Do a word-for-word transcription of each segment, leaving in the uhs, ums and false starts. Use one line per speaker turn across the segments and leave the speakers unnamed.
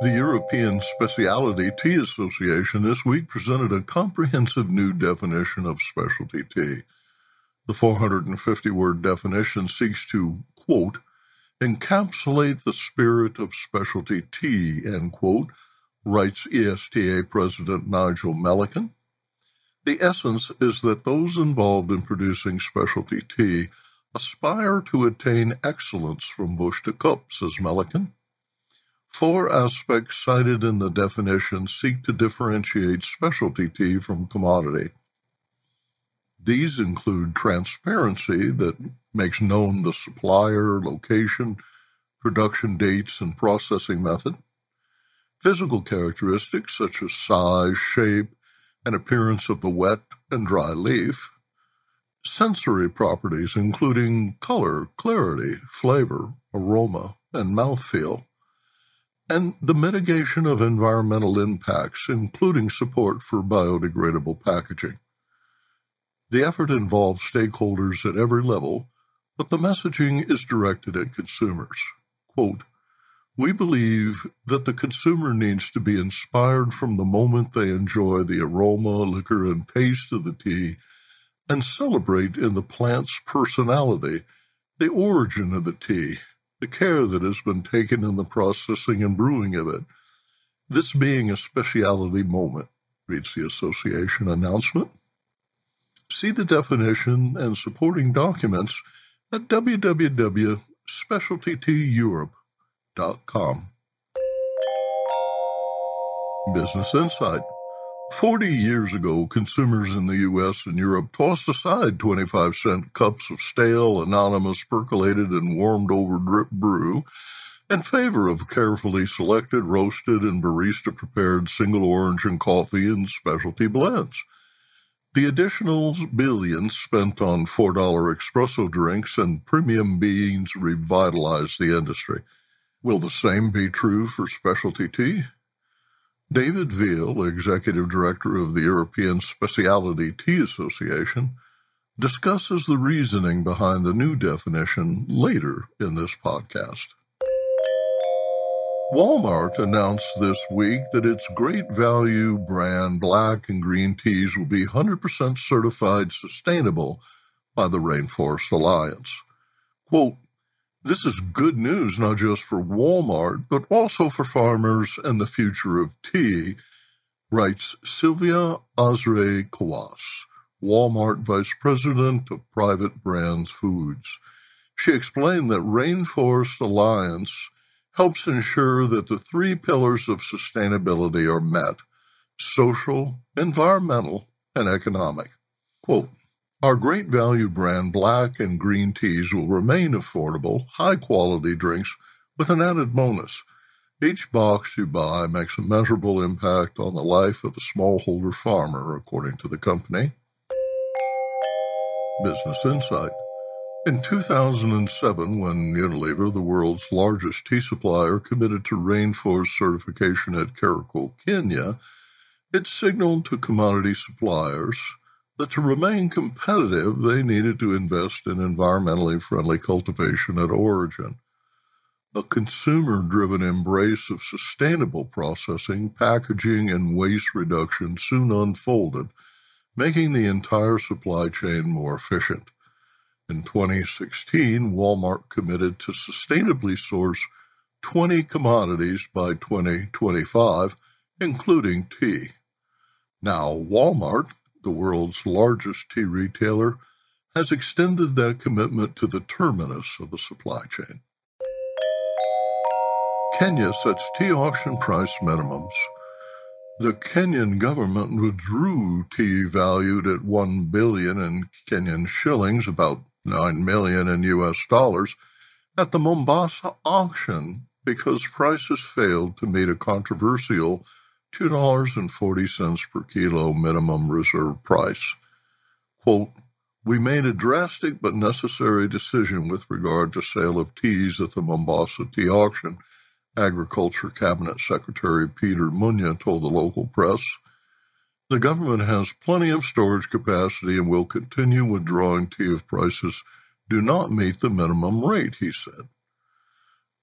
The European Specialty Tea Association this week presented a comprehensive new definition of specialty tea. The four hundred fifty word definition seeks to, quote, encapsulate the spirit of specialty tea, end quote, writes E S T A President Nigel Melican. The essence is that those involved in producing specialty tea aspire to attain excellence from bush to cup, says Melican. Four aspects cited in the definition seek to differentiate specialty tea from commodity. These include transparency that makes known the supplier, location, production dates, and processing method, physical characteristics such as size, shape, and appearance of the wet and dry leaf, sensory properties including color, clarity, flavor, aroma, and mouthfeel, and the mitigation of environmental impacts, including support for biodegradable packaging. The effort involves stakeholders at every level, but the messaging is directed at consumers. Quote, we believe that the consumer needs to be inspired from the moment they enjoy the aroma, liquor, and taste of the tea and celebrate in the plant's personality the origin of the tea, the care that has been taken in the processing and brewing of it, this being a specialty moment, reads the association announcement. See the definition and supporting documents at w w w dot specialty tea europe dot com. Business Insight. Forty years ago, consumers in the U S and Europe tossed aside twenty-five cent cups of stale, anonymous, percolated, and warmed-over drip brew in favor of carefully selected, roasted, and barista-prepared single orange and coffee and specialty blends. The additional billions spent on four dollar espresso drinks and premium beans revitalized the industry. Will the same be true for specialty tea? David Veal, Executive Director of the European Specialty Tea Association, discusses the reasoning behind the new definition later in this podcast. Walmart announced this week that its Great Value brand black and green teas will be one hundred percent certified sustainable by the Rainforest Alliance. Quote, this is good news not just for Walmart, but also for farmers and the future of tea, writes Sylvia Azre-Kawas, Walmart Vice President of Private Brands Foods. She explained that Rainforest Alliance helps ensure that the three pillars of sustainability are met: social, environmental, and economic. Quote, our Great Value brand black and green teas will remain affordable, high-quality drinks with an added bonus. Each box you buy makes a measurable impact on the life of a smallholder farmer, according to the company. Business Insight. In two thousand seven, when Unilever, the world's largest tea supplier, committed to rainforest certification at Kericho, Kenya, it signaled to commodity suppliers that to remain competitive, they needed to invest in environmentally friendly cultivation at origin. A consumer-driven embrace of sustainable processing, packaging, and waste reduction soon unfolded, making the entire supply chain more efficient. In twenty sixteen, Walmart committed to sustainably source twenty commodities by twenty twenty-five, including tea. Now, Walmart, the world's largest tea retailer, has extended that commitment to the terminus of the supply chain. Kenya sets tea auction price minimums. The Kenyan government withdrew tea valued at one billion dollars in Kenyan shillings, about nine million dollars in U S dollars, at the Mombasa auction because prices failed to meet a controversial two dollars and forty cents per kilo minimum reserve price. Quote, we made a drastic but necessary decision with regard to sale of teas at the Mombasa tea auction, Agriculture Cabinet Secretary Peter Munya told the local press. The government has plenty of storage capacity and will continue withdrawing tea if prices do not meet the minimum rate, he said.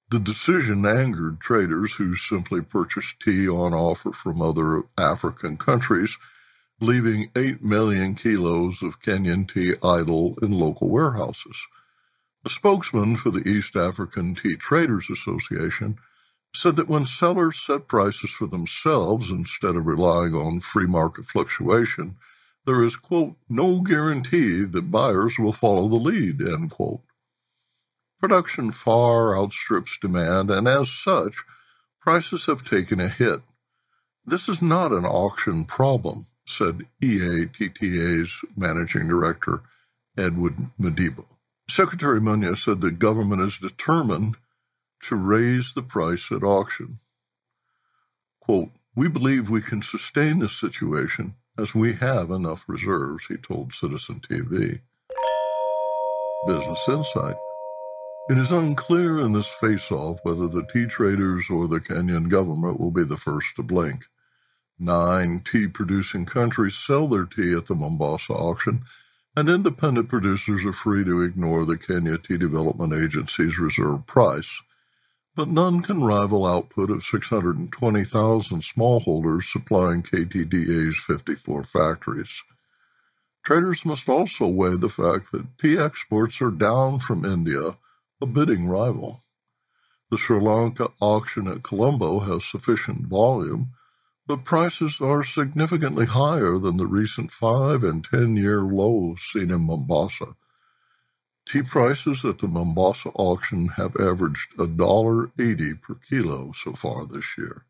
The decision angered traders who simply purchased tea on offer from other African countries, leaving eight million kilos of Kenyan tea idle in local warehouses. A spokesman for the East African Tea Traders Association said that when sellers set prices for themselves instead of relying on free market fluctuation, there is, quote, no guarantee that buyers will follow the lead, end quote. Production far outstrips demand, and as such, prices have taken a hit. This is not an auction problem, said E A T T A's managing director, Edward Madibo. Secretary Munya said the government is determined to raise the price at auction. Quote, we believe we can sustain this situation as we have enough reserves, he told Citizen T V. Business Insight. It is unclear in this face-off whether the tea traders or the Kenyan government will be the first to blink. Nine tea-producing countries sell their tea at the Mombasa auction, and independent producers are free to ignore the Kenya Tea Development Agency's reserve price. But none can rival output of six hundred twenty thousand smallholders supplying K T D A's fifty-four factories. Traders must also weigh the fact that tea exports are down from India, a bidding rival. The Sri Lanka auction at Colombo has sufficient volume, but prices are significantly higher than the recent five- and ten-year lows seen in Mombasa. Tea prices at the Mombasa auction have averaged one dollar eighty per kilo so far this year.